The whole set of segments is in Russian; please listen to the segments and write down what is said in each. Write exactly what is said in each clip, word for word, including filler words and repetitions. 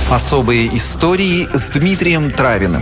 Особые истории с Дмитрием Травиным.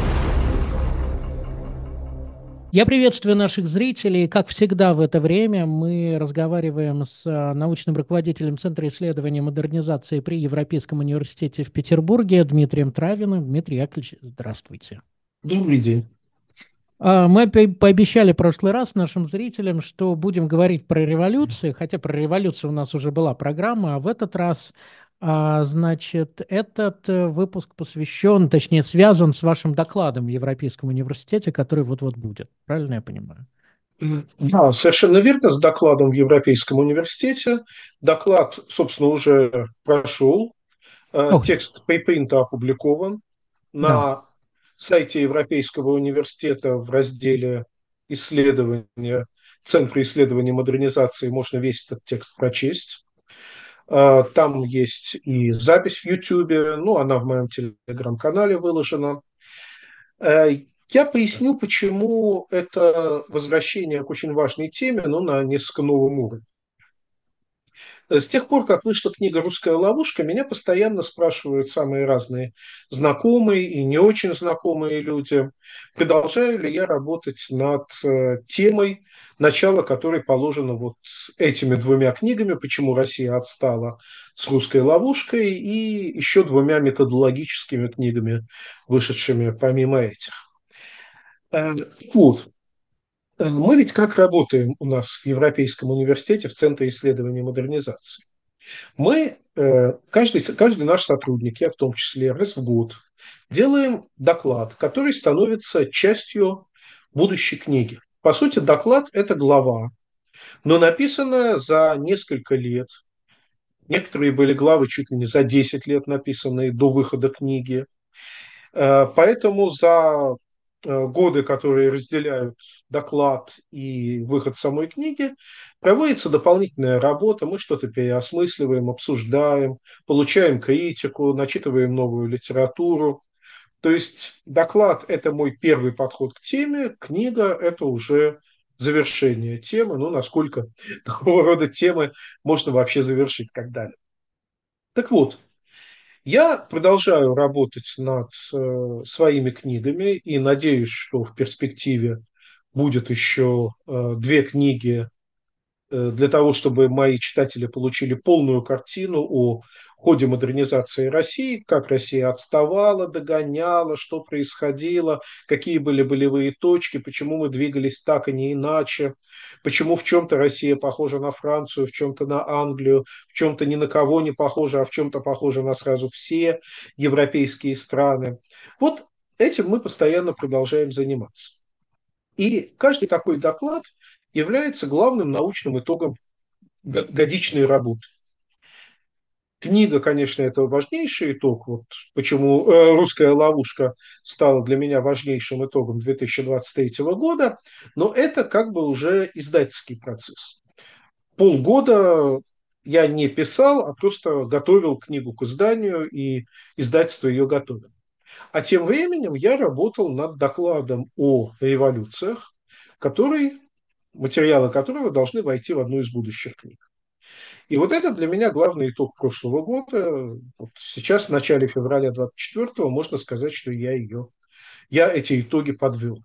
Я приветствую наших зрителей. Как всегда в это время мы разговариваем с а, научным руководителем Центра исследований модернизации при Европейском университете в Петербурге Дмитрием Травиным. Дмитрий Яковлевич, здравствуйте. Добрый день. А, Мы по- пообещали в прошлый раз нашим зрителям, что будем говорить про революции, хотя про революцию у нас уже была программа, а в этот раз, а, значит, этот э, выпуск посвящен, точнее, связан с вашим докладом в Европейском университете, который вот-вот будет. Правильно я понимаю? Да, совершенно верно, с докладом в Европейском университете. Доклад, собственно, уже прошел. Э, Ой, Текст припринта опубликован да. на сайте Европейского университета в разделе исследования, Центра исследований модернизации. Можно весь этот текст прочесть. Э, Там есть и запись в Ютьюбе, ну, она в моем телеграм-канале выложена. Э, Я поясню, почему это возвращение к очень важной теме, но на несколько новом уровне. Э, С тех пор, как вышла книга «Русская ловушка», меня постоянно спрашивают самые разные знакомые и не очень знакомые люди, продолжаю ли я работать над э, темой, начало которой положено вот этими двумя книгами «Почему Россия отстала с русской ловушкой» и еще двумя методологическими книгами, вышедшими помимо этих. Э, Вот, Э, мы ведь как работаем у нас в Европейском университете в Центре исследований модернизации? Мы, э, каждый, каждый наш сотрудник, я в том числе, раз в год делаем доклад, который становится частью будущей книги. По сути, доклад – это глава, но написанная за несколько лет. Некоторые были главы чуть ли не за десять лет написанные до выхода книги. Э, Поэтому за э, годы, которые разделяют доклад и выход самой книги, проводится дополнительная работа. Мы что-то переосмысливаем, обсуждаем, получаем критику, начитываем новую литературу. То есть доклад – это мой первый подход к теме, книга – это уже завершение темы, ну, насколько такого рода темы можно вообще завершить когда-либо. Так вот, я продолжаю работать над э, своими книгами и надеюсь, что в перспективе будет еще э, две книги э, для того, чтобы мои читатели получили полную картину о ходе модернизации России, как Россия отставала, догоняла, что происходило, какие были болевые точки, почему мы двигались так, а не иначе, почему в чем-то Россия похожа на Францию, в чем-то на Англию, в чем-то ни на кого не похожа, а в чем-то похожа на сразу все европейские страны. Вот этим мы постоянно продолжаем заниматься. И каждый такой доклад является главным научным итогом годичной работы. Книга, конечно, это важнейший итог. Вот почему э, «Русская ловушка» стала для меня важнейшим итогом две тысячи двадцать третьего года, но это как бы уже издательский процесс. Полгода я не писал, а просто готовил книгу к изданию, и издательство ее готовило. А тем временем я работал над докладом о революциях, который, материалы которого должны войти в одну из будущих книг. И вот это для меня главный итог прошлого года. Вот сейчас, в начале февраля двадцать четвёртого, можно сказать, что я ее, я эти итоги подвел.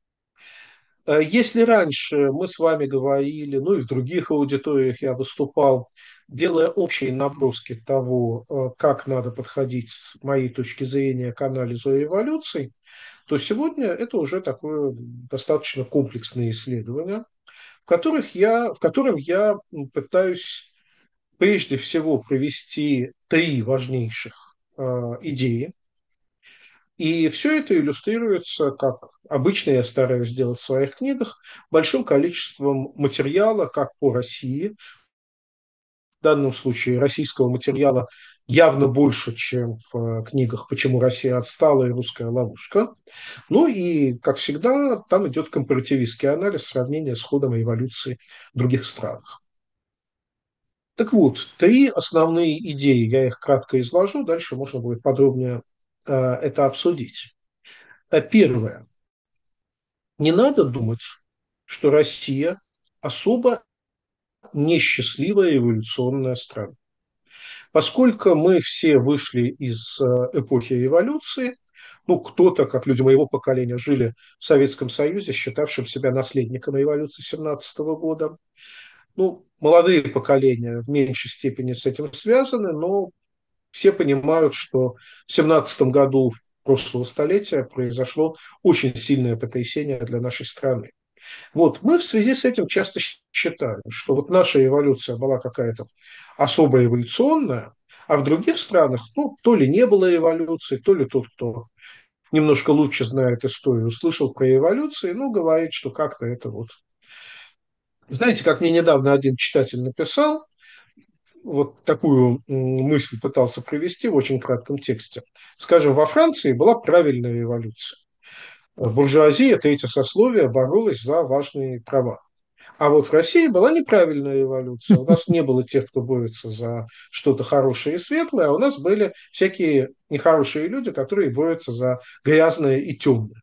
Э, Если раньше мы с вами говорили, ну и в других аудиториях я выступал, делая общие наброски того, э, как надо подходить с моей точки зрения к анализу революций, то сегодня это уже такое достаточно комплексное исследование, в, которых я, в котором я пытаюсь прежде всего провести три важнейших э, идеи. И все это иллюстрируется, как обычно я стараюсь делать в своих книгах, большим количеством материала, как по России. В данном случае российского материала явно больше, чем в э, книгах «Почему Россия отстала» и «Русская ловушка». Ну и, как всегда, там идет компаративистский анализ, сравнение с ходом революции в других странах. Так вот, три основные идеи, я их кратко изложу, дальше можно будет подробнее э, это обсудить. Э, Первое. Не надо думать, что Россия особо несчастливая революционная страна. Поскольку мы все вышли из э, эпохи революции, ну, кто-то, как люди моего поколения, жили в Советском Союзе, считавшим себя наследником революции семнадцатого года. Ну, молодые поколения в меньшей степени с этим связаны, но все понимают, что в семнадцатом году прошлого столетия произошло очень сильное потрясение для нашей страны. Вот, мы в связи с этим часто считаем, что вот наша эволюция была какая-то особо эволюционная, а в других странах, ну, то ли не было эволюции, то ли тот, кто немножко лучше знает историю, услышал про эволюцию, ну, говорит, что как-то это вот... Знаете, как мне недавно один читатель написал, вот такую мысль пытался привести в очень кратком тексте. Скажем, во Франции была правильная революция. Буржуазия, третье сословие, боролась за важные права. А вот в России была неправильная революция. У нас не было тех, кто борется за что-то хорошее и светлое, а у нас были всякие нехорошие люди, которые борются за грязное и темное.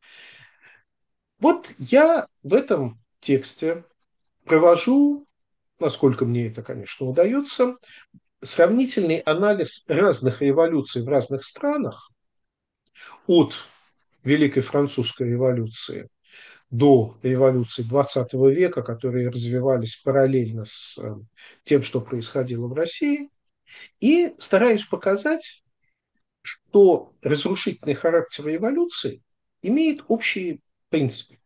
Вот я в этом тексте провожу, насколько мне это, конечно, удается, сравнительный анализ разных революций в разных странах, от Великой Французской революции до революции двадцатого века, которые развивались параллельно с э, тем, что происходило в России, и стараюсь показать, что разрушительный характер революции имеет общие принципы.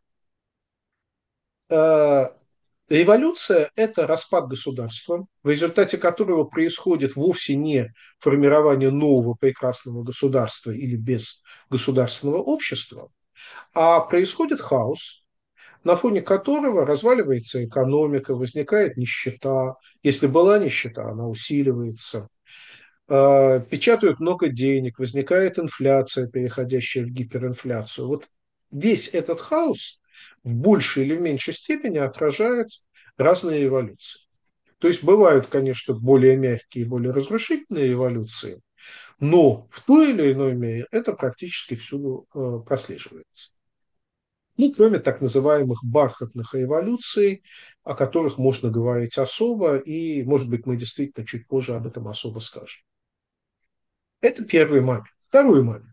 Э, Революция – это распад государства, в результате которого происходит вовсе не формирование нового прекрасного государства или без государственного общества, а происходит хаос, на фоне которого разваливается экономика, возникает нищета. Если была нищета, она усиливается. Э, Печатают много денег, возникает инфляция, переходящая в гиперинфляцию. Вот весь этот хаос в большей или в меньшей степени отражает разные революции. То есть бывают, конечно, более мягкие, более разрушительные революции, но в той или иной мере это практически всюду э, прослеживается. Ну, кроме так называемых бархатных революций, о которых можно говорить особо, и, может быть, мы действительно чуть позже об этом особо скажем. Это первый момент. Второй момент.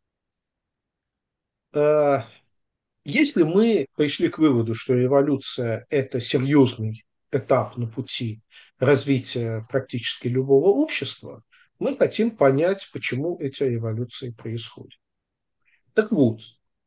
Э, Если мы пришли к выводу, что революция – это серьезный этап на пути развития практически любого общества, мы хотим понять, почему эти революции происходят. Так вот,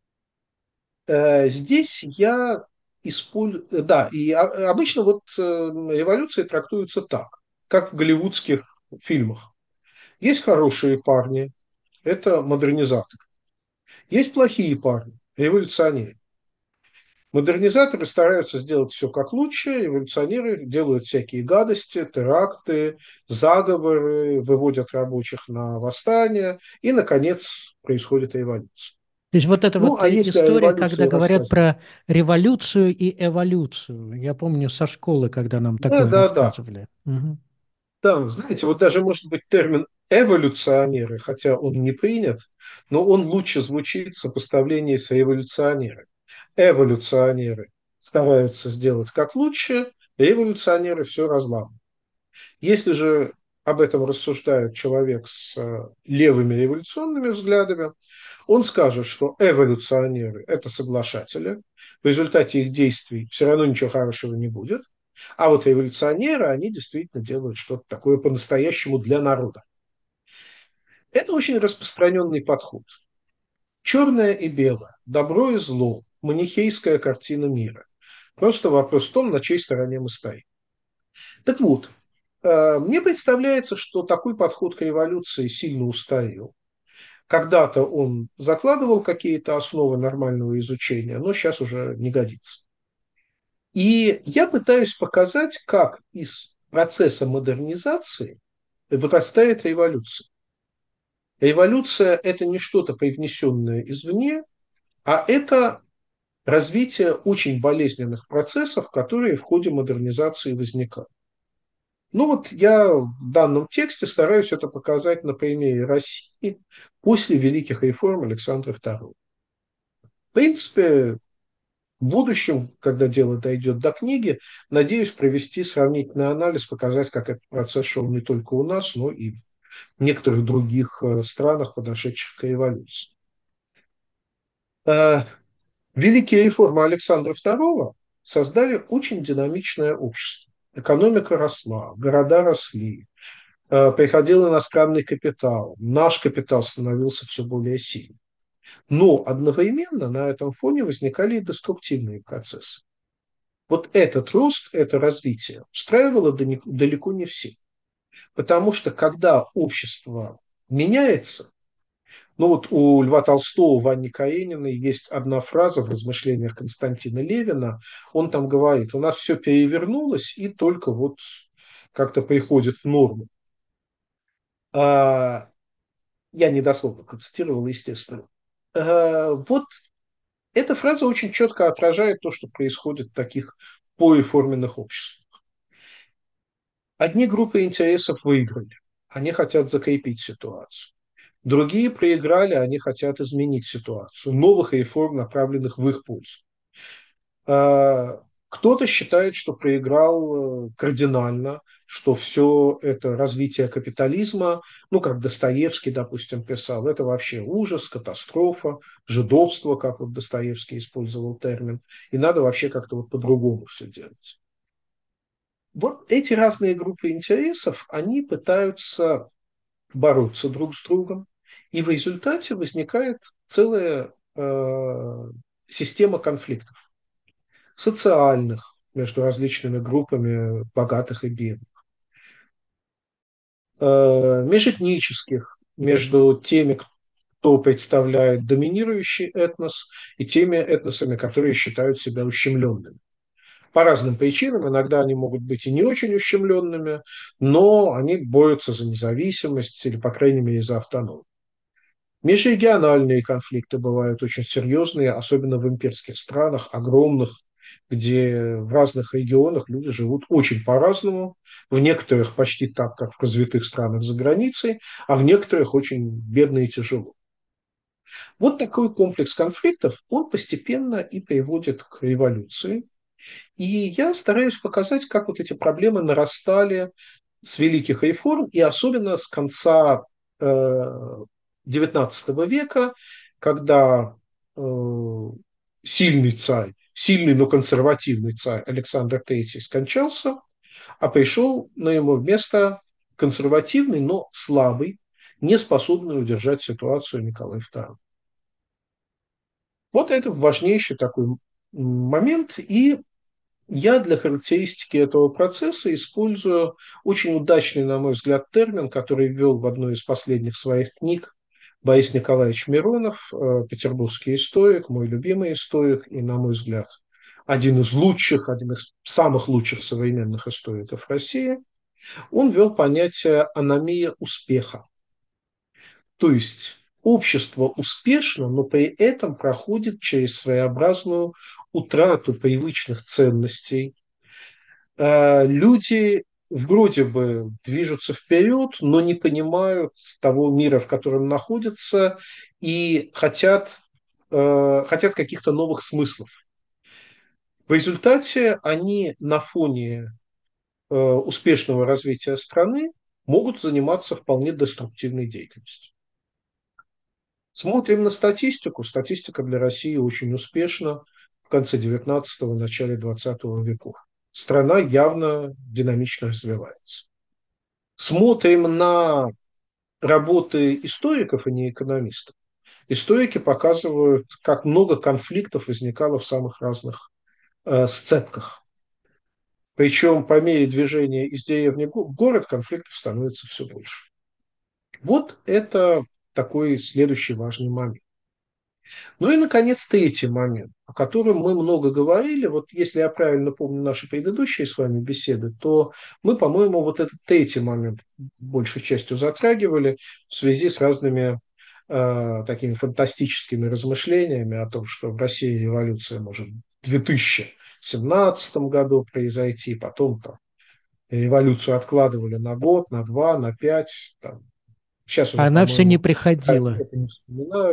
э, здесь я использую... Да, и а- обычно вот э, революции трактуются так, как в голливудских фильмах. Есть хорошие парни, это модернизаторы. Есть плохие парни, революционеры. Модернизаторы стараются сделать все как лучше, революционеры делают всякие гадости, теракты, заговоры, выводят рабочих на восстание, и, наконец, происходит революция. То есть вот эта Ну, вот а э, если о история, когда революции говорят рассказывать? про революцию и эволюцию. Я помню со школы, когда нам Да, такое да, да. рассказывали. Мгм. Да, знаете, вот даже, может быть, термин эволюционеры, хотя он не принят, но он лучше звучит в сопоставлении с революционерами. Эволюционеры стараются сделать как лучше, революционеры все разламывают. Если же об этом рассуждает человек с э, левыми революционными взглядами, он скажет, что эволюционеры – это соглашатели, в результате их действий все равно ничего хорошего не будет, а вот революционеры, они действительно делают что-то такое по-настоящему для народа. Это очень распространенный подход. Черное и белое, добро и зло, манихейская картина мира. Просто вопрос в том, на чьей стороне мы стоим. Так вот, э, мне представляется, что такой подход к революции сильно устарел. Когда-то он закладывал какие-то основы нормального изучения, но сейчас уже не годится. И я пытаюсь показать, как из процесса модернизации вырастает революция. Революция – это не что-то привнесенное извне, а это развитие очень болезненных процессов, которые в ходе модернизации возникают. Ну вот я в данном тексте стараюсь это показать на примере России после великих реформ Александра второго. В принципе, В будущем, когда дело дойдет до книги, надеюсь провести сравнительный анализ, показать, как этот процесс шел не только у нас, но и в некоторых других э, странах, подошедших к революции. Э, Великие реформы Александра второго создали очень динамичное общество. Экономика росла, города росли, э, приходил иностранный капитал, наш капитал становился все более сильным. Но одновременно на этом фоне возникали и деструктивные процессы. Вот этот рост, это развитие устраивало далеко не всех. Потому что когда общество меняется, ну вот у Льва Толстого, в Анне Карениной есть одна фраза в размышлениях Константина Левина. Он там говорит: у нас все перевернулось и только вот как-то приходит в норму. А, я недословно процитировал, естественно. А, вот эта фраза очень четко отражает то, что происходит в таких пореформенных обществах. Одни группы интересов выиграли, они хотят закрепить ситуацию. Другие проиграли, они хотят изменить ситуацию. Новых реформ, направленных в их пользу. Кто-то считает, что проиграл кардинально, что все это развитие капитализма, ну, как Достоевский, допустим, писал, это вообще ужас, катастрофа, жидовство, как вот Достоевский использовал термин, и надо вообще как-то вот по-другому все делать. Вот эти разные группы интересов, они пытаются бороться друг с другом, и в результате возникает целая э, система конфликтов социальных между различными группами богатых и бедных, э, межэтнических между теми, кто представляет доминирующий этнос, и теми этносами, которые считают себя ущемленными. По разным причинам, иногда они могут быть и не очень ущемленными, но они борются за независимость или, по крайней мере, за автономию. Межрегиональные конфликты бывают очень серьезные, особенно в имперских странах, огромных, где в разных регионах люди живут очень по-разному, в некоторых почти так, как в развитых странах за границей, а в некоторых очень бедно и тяжело. Вот такой комплекс конфликтов, он постепенно и приводит к революции. И я стараюсь показать, как вот эти проблемы нарастали с великих реформ, и особенно с конца девятнадцатого века, когда э, сильный царь, сильный, но консервативный царь Александр третий скончался, а пришел на его место консервативный, но слабый, не способный удержать ситуацию Николай второй. Вот это важнейший такой момент, и я для характеристики этого процесса использую очень удачный, на мой взгляд, термин, который ввел в одной из последних своих книг Борис Николаевич Миронов, петербургский историк, мой любимый историк и, на мой взгляд, один из лучших, один из самых лучших современных историков России. Он ввел понятие аномия успеха. То есть общество успешно, но при этом проходит через своеобразную утрату привычных ценностей. Люди вроде бы движутся вперед, но не понимают того мира, в котором находятся, и хотят, хотят каких-то новых смыслов. В результате они на фоне успешного развития страны могут заниматься вполне деструктивной деятельностью. Смотрим на статистику. Статистика для России очень успешна в конце девятнадцатого, начале двадцатого веков. Страна явно динамично развивается. Смотрим на работы историков, а не экономистов. Историки показывают, как много конфликтов возникало в самых разных э, сцепках. Причем по мере движения из деревни в город конфликтов становится все больше. Вот это такой следующий важный момент. Ну и, наконец, третий момент, о котором мы много говорили. Вот если я правильно помню наши предыдущие с вами беседы, то мы, по-моему, вот этот третий момент большей частью затрагивали в связи с разными э, такими фантастическими размышлениями о том, что в России революция может в две тысячи семнадцатом году произойти, потом там революцию откладывали на год, на два, на пять. Там. Сейчас уже, Она все не по-моему, приходила. это не вспоминают.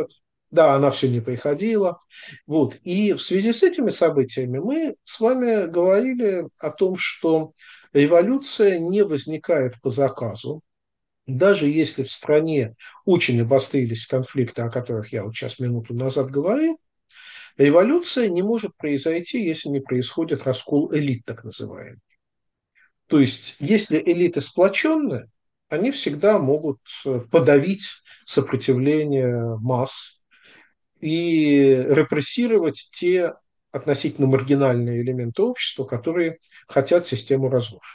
Да, она все не приходила. Вот. И в связи с этими событиями мы с вами говорили о том, что революция не возникает по заказу. Даже если в стране очень обострились конфликты, о которых я вот сейчас минуту назад говорил, революция не может произойти, если не происходит раскол элит, так называемый. То есть, если элиты сплоченные, они всегда могут подавить сопротивление масс и репрессировать те относительно маргинальные элементы общества, которые хотят систему разрушить.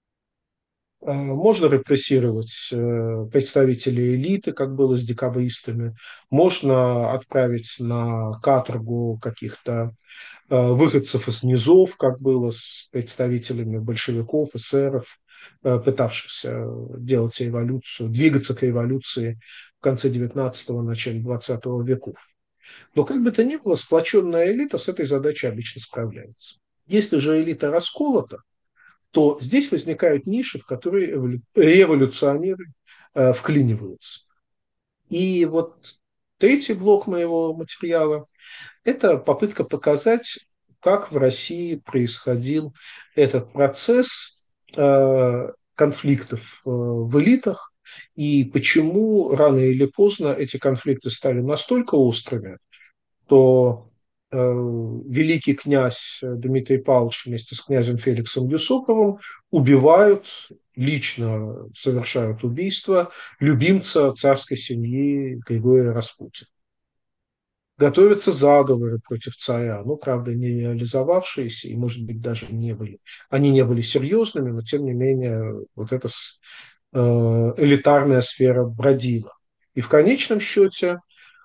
Можно репрессировать представителей элиты, как было с декабристами, можно отправить на каторгу каких-то выходцев из низов, как было с представителями большевиков, эсеров, пытавшихся делать революцию, двигаться к революции в конце девятнадцатого, начале двадцатого веков. Но как бы то ни было, сплоченная элита с этой задачей обычно справляется. Если же элита расколота, то здесь возникают ниши, в которые революционеры э, вклиниваются. И вот третий блок моего материала – это попытка показать, как в России происходил этот процесс э, конфликтов э, в элитах, и почему рано или поздно эти конфликты стали настолько острыми, то э, великий князь Дмитрий Павлович вместе с князем Феликсом Юсуповым убивают, лично совершают убийство любимца царской семьи Григория Распутина. Готовятся заговоры против царя, ну, правда, не реализовавшиеся, и, может быть, даже не были. Они не были серьезными, но, тем не менее, вот эта э, элитарная сфера бродила. И в конечном счете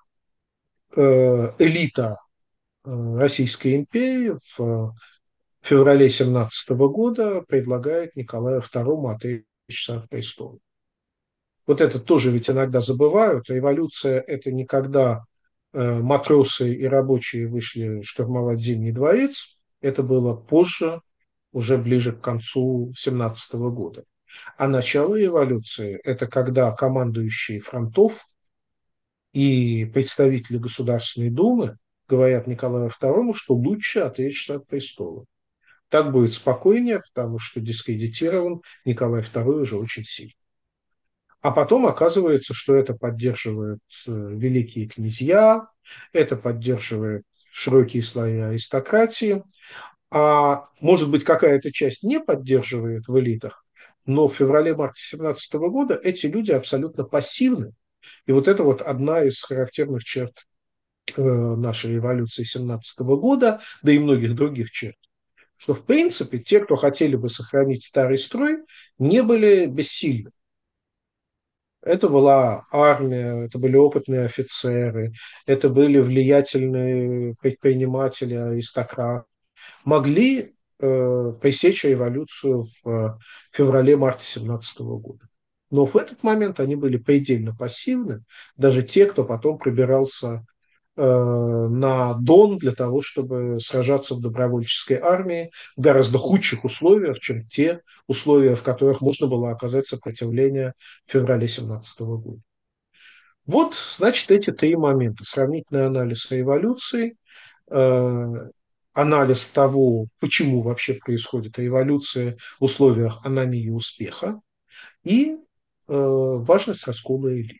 э, элита Российской империи в феврале семнадцатого года предлагает Николаю второму отречься от престола. Вот это тоже ведь иногда забывают. Революция – это не когда э, матросы и рабочие вышли штурмовать Зимний дворец. Это было позже, уже ближе к концу семнадцатого года. А начало революции – это когда командующие фронтов и представители Государственной Думы говорят Николаю второму, что лучше отречься от престола. Так будет спокойнее, потому что дискредитирован Николай второй уже очень сильно. А потом оказывается, что это поддерживают великие князья, это поддерживают широкие слои аристократии, а может быть какая-то часть не поддерживает в элитах, но в феврале-марте семнадцатого года эти люди абсолютно пассивны. И вот это вот одна из характерных черт нашей революции семнадцатого года, да и многих других черт, что, в принципе, те, кто хотели бы сохранить старый строй, не были бессильны. Это была армия, это были опытные офицеры, это были влиятельные предприниматели, аристократы. Могли э, пресечь революцию в феврале-марте семнадцатого года. Но в этот момент они были предельно пассивны, даже те, кто потом пробирался на Дон для того, чтобы сражаться в добровольческой армии в гораздо худших условиях, чем те условия, в которых можно было оказать сопротивление в феврале семнадцатого года. Вот, значит, эти три момента. Сравнительный анализ революции, э, анализ того, почему вообще происходит революция в условиях аномии успеха, и э, важность раскола элит.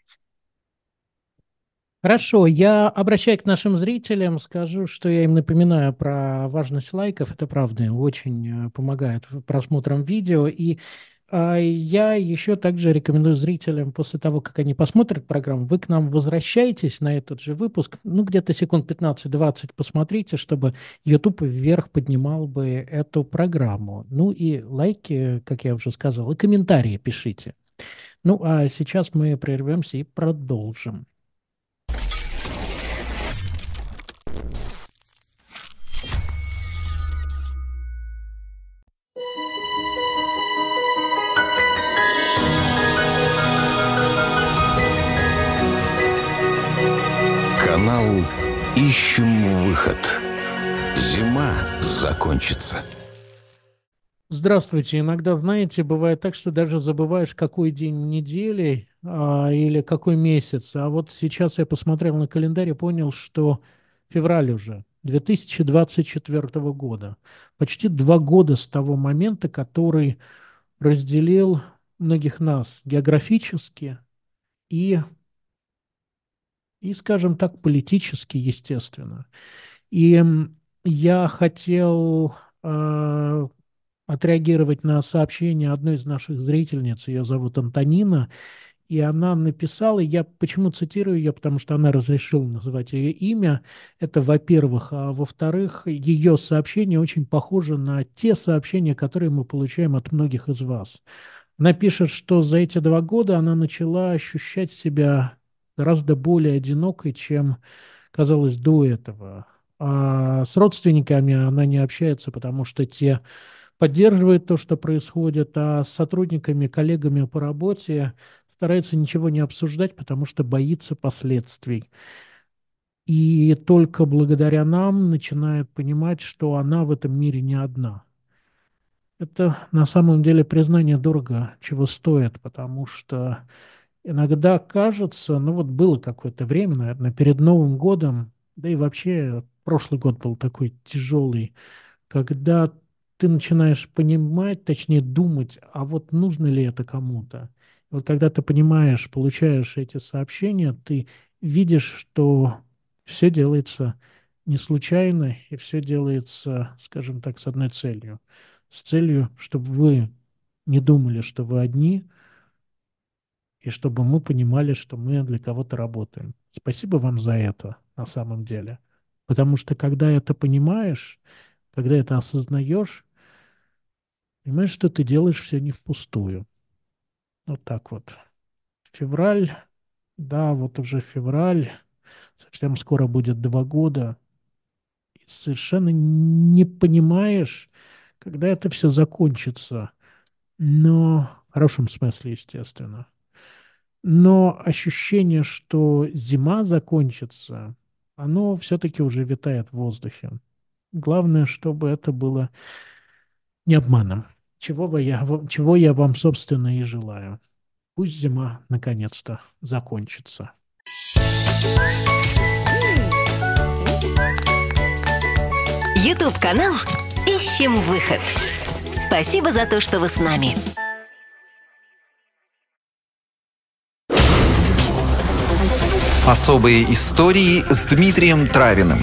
Хорошо, я обращаюсь к нашим зрителям, скажу, что я им напоминаю про важность лайков. Это правда, очень помогает просмотрам видео. И а, я еще также рекомендую зрителям, после того, как они посмотрят программу, вы к нам возвращаетесь на этот же выпуск, ну, где-то секунд пятнадцать-двадцать посмотрите, чтобы YouTube вверх поднимал бы эту программу. Ну и лайки, как я уже сказал, и комментарии пишите. Ну, а сейчас мы прервемся и продолжим. Канал «Ищем выход». Зима закончится. Здравствуйте. Иногда, знаете, бывает так, что даже забываешь, какой день недели, а, или какой месяц. А вот сейчас я посмотрел на календарь и понял, что февраль уже две тысячи двадцать четвёртого года. Почти два года с того момента, который разделил многих нас географически и, и, скажем так, политически, естественно. И м, я хотел э, отреагировать на сообщение одной из наших зрительниц, ее зовут Антонина, и она написала, я почему цитирую ее, потому что она разрешила называть ее имя, это во-первых, а во-вторых, ее сообщение очень похоже на те сообщения, которые мы получаем от многих из вас. Она пишет, что за эти два года она начала ощущать себя гораздо более одинокой, чем казалось до этого. А с родственниками она не общается, потому что те поддерживают то, что происходит, а с сотрудниками, коллегами по работе старается ничего не обсуждать, потому что боится последствий. И только благодаря нам начинает понимать, что она в этом мире не одна. Это на самом деле признание дорого чего стоит, потому что иногда кажется, ну вот было какое-то время, наверное, перед Новым годом, да и вообще прошлый год был такой тяжелый, когда ты начинаешь понимать, точнее думать, а вот нужно ли это кому-то. Вот когда ты понимаешь, получаешь эти сообщения, ты видишь, что все делается не случайно, и все делается, скажем так, с одной целью. С целью, чтобы вы не думали, что вы одни, и чтобы мы понимали, что мы для кого-то работаем. Спасибо вам за это, на самом деле. Потому что когда это понимаешь, когда это осознаешь, понимаешь, что ты делаешь все не впустую. Вот так вот. Февраль, да, вот уже февраль, совсем скоро будет два года. И совершенно не понимаешь, когда это все закончится. Но в хорошем смысле, естественно. Но ощущение, что зима закончится, оно все-таки уже витает в воздухе. Главное, чтобы это было не обманом. Чего, вы я, в- чего я вам, собственно, и желаю. Пусть зима наконец-то закончится. Ютуб-канал «Ищем выход». Спасибо за то, что вы с нами. Особые истории с Дмитрием Травиным.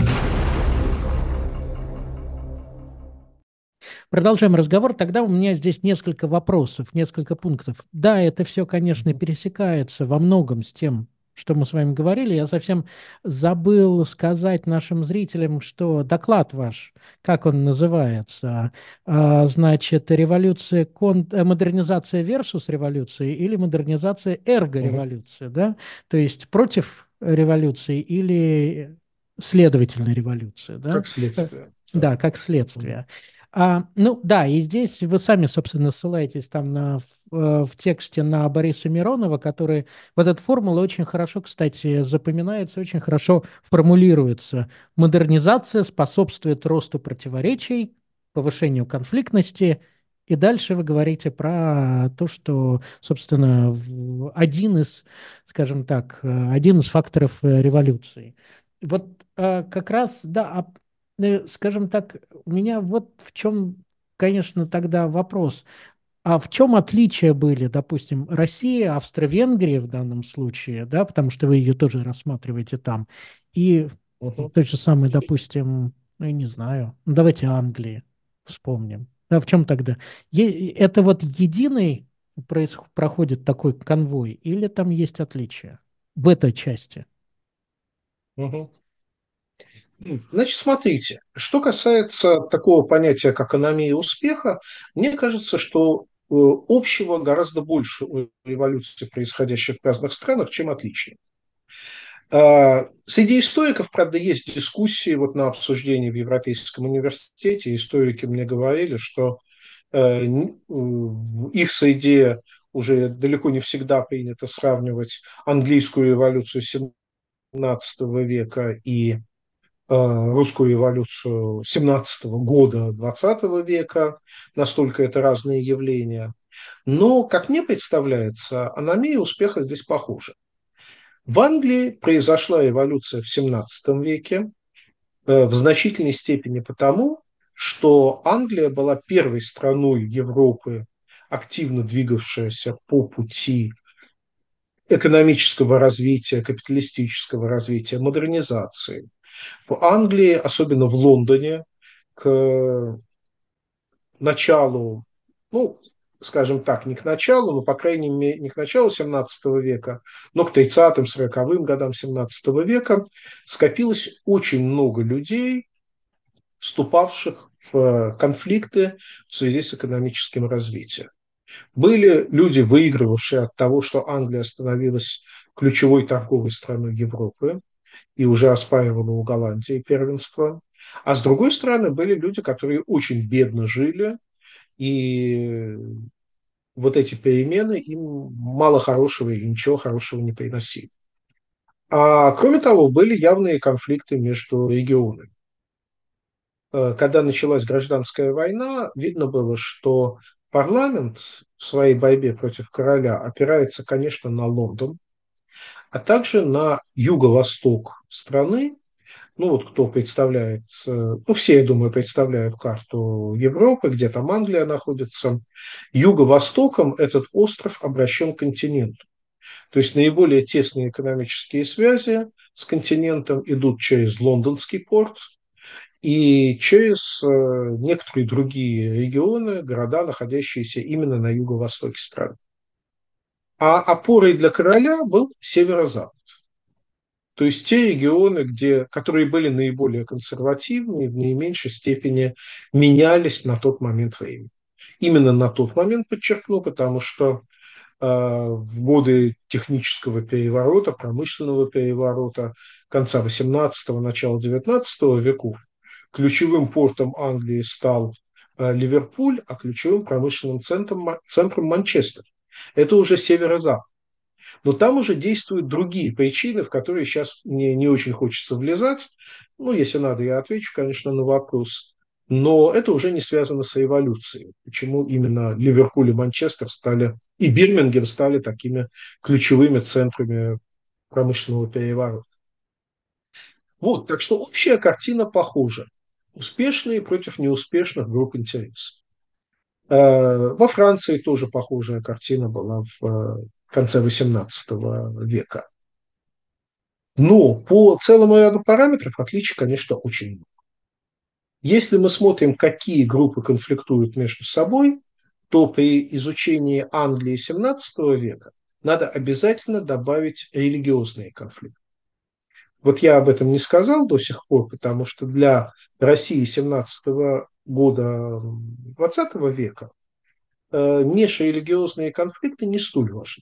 Продолжаем разговор. Тогда у меня здесь несколько вопросов, несколько пунктов. Да, это все, конечно, пересекается во многом с тем, что мы с вами говорили. Я совсем забыл сказать нашим зрителям, что доклад ваш, как он называется, а, значит, революция, кон... э, модернизация versus революции или модернизация эрго-революции, да? То есть против революции или следовательно революции, да? Как следствие. Да, как следствие. А, ну да, и здесь вы сами, собственно, ссылаетесь там на, в, э, в тексте на Бориса Миронова, который вот эта формула очень хорошо, кстати, запоминается, очень хорошо формулируется. Модернизация способствует росту противоречий, повышению конфликтности, и дальше вы говорите про то, что, собственно, в- один из, скажем так, э, один из факторов э, революции. Вот э, как раз, да, а э, скажем так, у меня вот в чем, конечно, тогда вопрос. А в чем отличия были, допустим, России, Австро-Венгрии в данном случае, да, потому что вы ее тоже рассматриваете там, и Мгм. той же самой, допустим, ну, я не знаю, ну, давайте Англии вспомним. Да, в чем тогда? Е- это вот единый проис- проходит такой конвой, или там есть отличия в этой части? Мгм. Значит, смотрите, что касается такого понятия, как аномия успеха, мне кажется, что э, общего гораздо больше у революций, происходящих в разных странах, чем отличий. А, Среди историков, правда, есть дискуссии вот на обсуждении в Европейском университете. Историки мне говорили, что э, н- в их среде уже далеко не всегда принято сравнивать английскую революцию семнадцатого века и э, русскую революцию семнадцатого года двадцатого века, настолько это разные явления. Но, как мне представляется, аномия успеха здесь похожа. В Англии произошла эволюция в семнадцатом веке, э, в значительной степени потому, что Англия была первой страной Европы, активно двигавшаяся по пути экономического развития, капиталистического развития, модернизации. В Англии, особенно в Лондоне, к началу, ну, скажем так, не к началу, но, по крайней мере, не к началу семнадцатого века, но к тридцатым, сороковым годам семнадцатого века скопилось очень много людей, вступавших в конфликты в связи с экономическим развитием. Были люди, выигрывавшие от того, что Англия становилась ключевой торговой страной Европы и уже оспаривала у Голландии первенство. А с другой стороны, были люди, которые очень бедно жили, и вот эти перемены им мало хорошего и ничего хорошего не приносили. А кроме того, были явные конфликты между регионами. Когда началась гражданская война, видно было, что парламент в своей борьбе против короля опирается, конечно, на Лондон, а также на юго-восток страны. Ну вот кто представляет, ну все, я думаю, представляют карту Европы, где там Англия находится. Юго-востоком этот остров обращен к континенту. То есть наиболее тесные экономические связи с континентом идут через Лондонский порт и через некоторые другие регионы, города, находящиеся именно на юго-востоке страны. А опорой для короля был северо-запад. То есть те регионы, где, которые были наиболее консервативны и в наименьшей степени менялись на тот момент времени. Именно на тот момент, подчеркну, потому что э, в годы технического переворота, промышленного переворота конца восемнадцатого, начала девятнадцатого веков ключевым портом Англии стал э, Ливерпуль, а ключевым промышленным центром, центром Манчестер. Это уже северо-запад. Но там уже действуют другие причины, в которые сейчас мне не очень хочется влезать. Ну, если надо, я отвечу, конечно, на вопрос. Но это уже не связано с эволюцией. Почему именно Ливерпуль и Манчестер стали, и Бирмингем стали такими ключевыми центрами промышленного переворота. Вот, так что общая картина похожа. Успешные против неуспешных групп интересов. Во Франции тоже похожая картина была в конце восемнадцатого века. Но по целому ряду параметров отличий, конечно, очень много. Если мы смотрим, какие группы конфликтуют между собой, то при изучении Англии семнадцатого века надо обязательно добавить религиозные конфликты. Вот я об этом не сказал до сих пор, потому что для России семнадцатого года двадцатого века межрелигиозные конфликты не столь важны.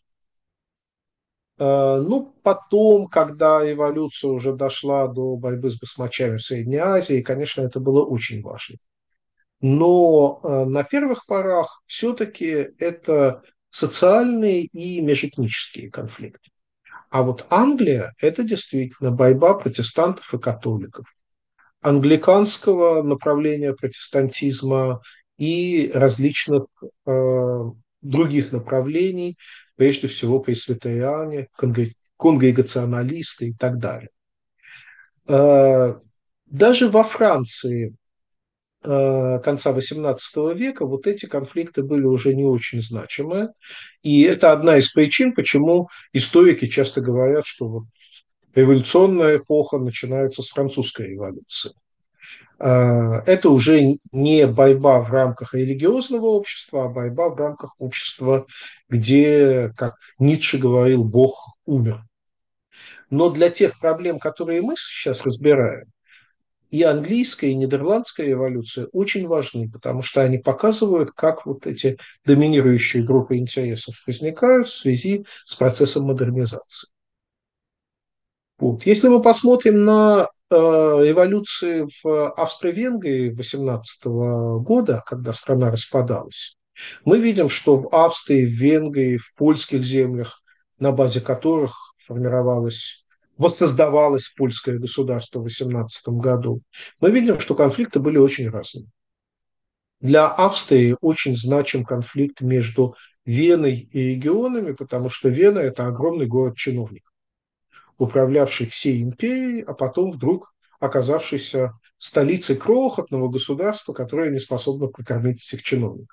Ну, потом, когда эволюция уже дошла до борьбы с басмачами в Средней Азии, конечно, это было очень важно. Но на первых порах все-таки это социальные и межэтнические конфликты. А вот Англия – это действительно борьба протестантов и католиков, англиканского направления протестантизма и различных э, других направлений, прежде всего пресвитериане, конгрегационалисты и так далее. Э, даже во Франции э, конца восемнадцатого века вот эти конфликты были уже не очень значимы, и это одна из причин, почему историки часто говорят, что вот революционная эпоха начинается с французской революции. Это уже не борьба в рамках религиозного общества, а борьба в рамках общества, где, как Ницше говорил, Бог умер. Но для тех проблем, которые мы сейчас разбираем, и английская, и нидерландская революция очень важны, потому что они показывают, как вот эти доминирующие группы интересов возникают в связи с процессом модернизации. Вот. Если мы посмотрим на э, революции в Австро-Венгрии восемнадцатого года, когда страна распадалась, мы видим, что в Австрии, в Венгрии, в польских землях, на базе которых формировалось, воссоздавалось польское государство в восемнадцатом году, мы видим, что конфликты были очень разными. Для Австрии очень значим конфликт между Веной и регионами, потому что Вена – это огромный город чиновников, управлявший всей империей, а потом вдруг оказавшийся столицей крохотного государства, которое не способно прокормить этих чиновников.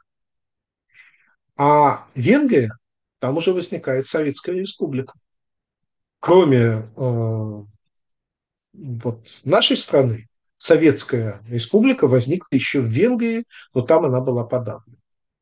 А Венгрия, там уже возникает Советская Республика. Кроме э, вот нашей страны, Советская Республика возникла еще в Венгрии, но там она была подавлена.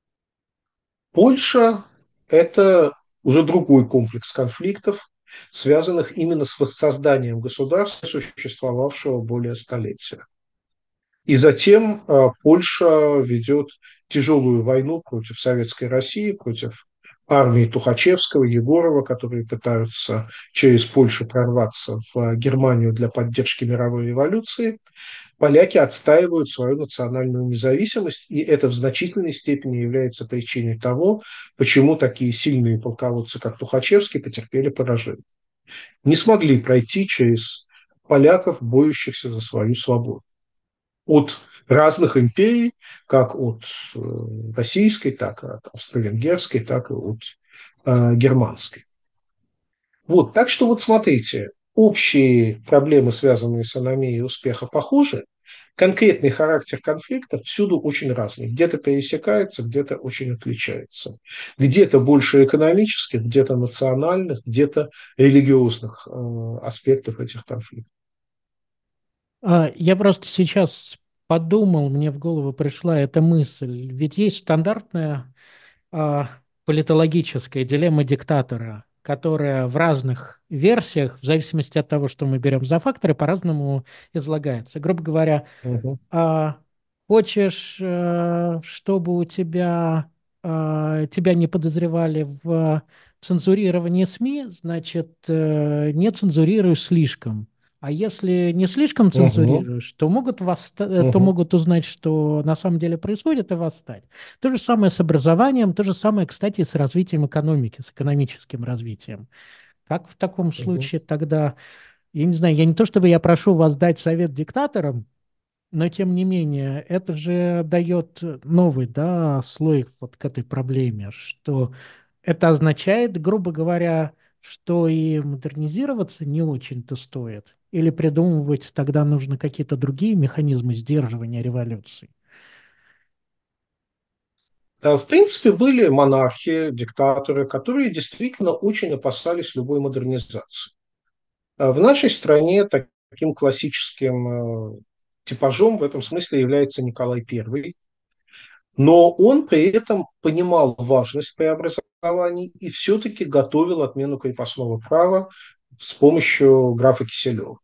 Польша – это уже другой комплекс конфликтов, связанных именно с воссозданием государства, существовавшего более столетия. И затем э, Польша ведет тяжелую войну против Советской России, против армии Тухачевского, Егорова, которые пытаются через Польшу прорваться в Германию для поддержки мировой революции. Поляки отстаивают свою национальную независимость, и это в значительной степени является причиной того, почему такие сильные полководцы, как Тухачевский, потерпели поражение. Не смогли пройти через поляков, борющихся за свою свободу. От разных империй, как от э, российской, так и от австро-венгерской, так и от э, германской. Вот, так что вот смотрите, общие проблемы, связанные с аномией успеха, похожи. Конкретный характер конфликтов всюду очень разный. Где-то пересекается, где-то очень отличается. Где-то больше экономических, где-то национальных, где-то религиозных э, аспектов этих конфликтов. А, Я просто сейчас подумал, мне в голову пришла эта мысль. Ведь есть стандартная а, политологическая дилемма диктатора, которая в разных версиях, в зависимости от того, что мы берем за факторы, по-разному излагается. Грубо говоря, Угу. а, хочешь, э, чтобы у тебя, а, тебя не подозревали в цензурировании СМИ, значит, э, не цензурируй слишком. А если не слишком Угу. цензурируешь, то могут, восста- э, то Угу. могут узнать, что на самом деле происходит, и восстать. То же самое с образованием, то же самое, кстати, и с развитием экономики, с экономическим развитием. Как в таком Угу. случае тогда, я не знаю, я не то чтобы я прошу вас дать совет диктаторам, но тем не менее, это же дает новый, да, слой вот к этой проблеме, что это означает, грубо говоря, что и модернизироваться не очень-то стоит. Или придумывать тогда нужно какие-то другие механизмы сдерживания революции. Э, В принципе, были монархи, диктаторы, которые действительно очень опасались любой модернизации. А в нашей стране таким классическим э, типажом в этом смысле является Николай Первый, но он при этом понимал важность преобразований и все-таки готовил отмену крепостного права с помощью графа Киселева.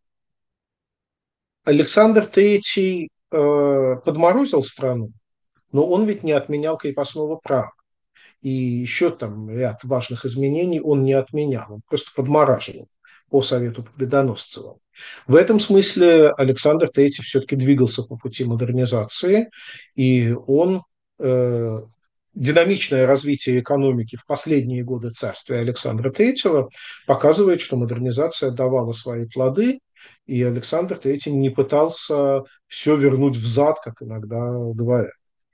Александр Третий э, подморозил страну, но он ведь не отменял крепостного права. И еще там ряд важных изменений он не отменял, он просто подмораживал по совету Победоносцева. В этом смысле Александр Третий все-таки двигался по пути модернизации, и он э, динамичное развитие экономики в последние годы царствия Александра Третьего показывает, что модернизация давала свои плоды, и Александр Третий не пытался все вернуть взад, как иногда говорят.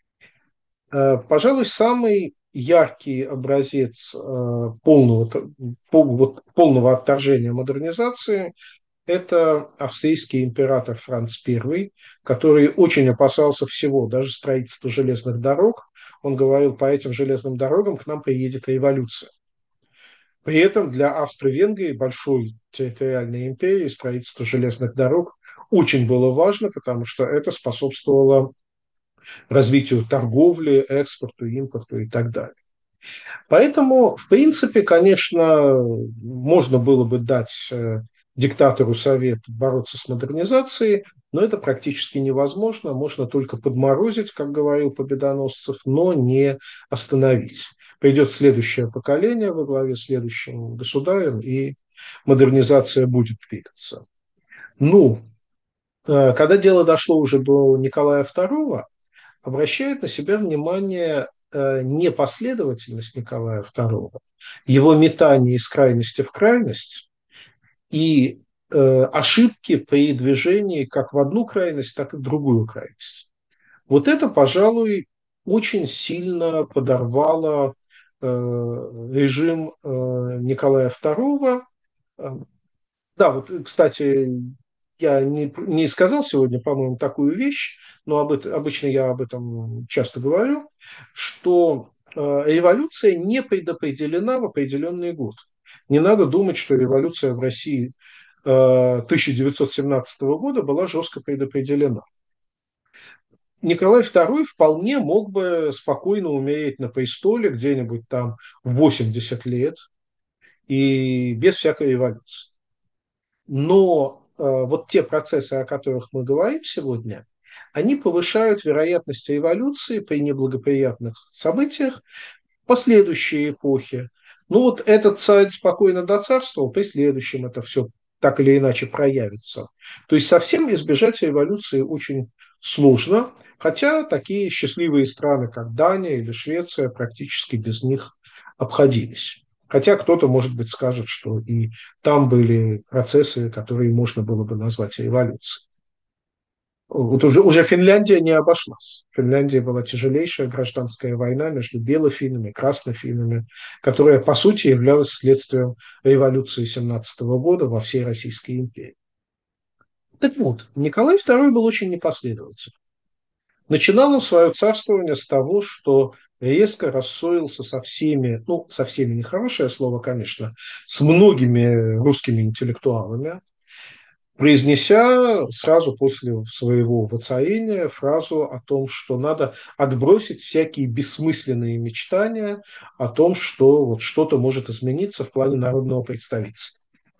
Э, Пожалуй, самый яркий образец э, полного, пол- вот полного отторжения модернизации – это австрийский император Франц Первый, который очень опасался всего, даже строительства железных дорог. Он говорил, по этим железным дорогам к нам приедет революция. При этом для Австро-Венгрии, большой территориальной империи, строительство железных дорог очень было важно, потому что это способствовало развитию торговли, экспорту, импорту и так далее. Поэтому, в принципе, конечно, можно было бы дать э, диктатору совет бороться с модернизацией, но это практически невозможно. Можно только подморозить, как говорил Победоносцев, но не остановить. Придет следующее поколение во главе с следующим государем, и модернизация будет двигаться. Ну, э, когда дело дошло уже до Николая Второго, обращает на себя внимание э, непоследовательность Николая Второго, его метание из крайности в крайность и э, ошибки при движении как в одну крайность, так и в другую крайность. Вот это, пожалуй, очень сильно подорвало э, режим э, Николая второго. Да, вот, кстати, я не, не сказал сегодня, по-моему, такую вещь, но об это, обычно я об этом часто говорю, что э, революция не предопределена в определенный год. Не надо думать, что революция в России э, тысяча девятьсот семнадцатого года была жестко предопределена. Николай второй вполне мог бы спокойно умереть на престоле где-нибудь там в восемьдесят лет и без всякой революции. Но э, вот те процессы, о которых мы говорим сегодня, они повышают вероятность революции при неблагоприятных событиях в последующей эпохе. Ну вот этот царь спокойно доцарствовал, при следующем это все так или иначе проявится. То есть совсем избежать революции очень сложно, хотя такие счастливые страны, как Дания или Швеция, практически без них обходились. Хотя кто-то, может быть, скажет, что и там были процессы, которые можно было бы назвать революцией. Вот уже, уже Финляндия не обошлась. Финляндия была тяжелейшая гражданская война между белофинами и краснофинами, которая, по сути, являлась следствием революции семнадцатого года во всей Российской империи. Так вот, Николай второй был очень непоследовательным. Начинал он свое царствование с того, что резко рассорился со всеми, ну, со всеми нехорошее слово, конечно, с многими русскими интеллектуалами, произнеся сразу после своего воцарения фразу о том, что надо отбросить всякие бессмысленные мечтания о том, что вот что-то может измениться в плане народного представительства.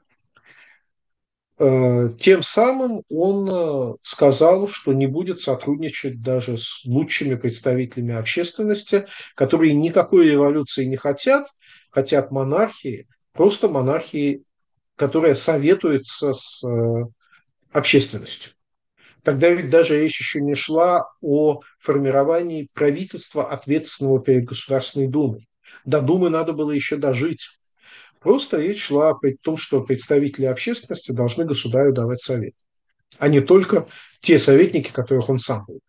Тем самым он сказал, что не будет сотрудничать даже с лучшими представителями общественности, которые никакой революции не хотят, хотят монархии, просто монархии, которая советуется с общественностью. Тогда ведь даже речь еще не шла о формировании правительства, ответственного перед Государственной Думой. До Думы надо было еще дожить. Просто речь шла о том, что представители общественности должны государю давать совет, а не только те советники, которых он сам был.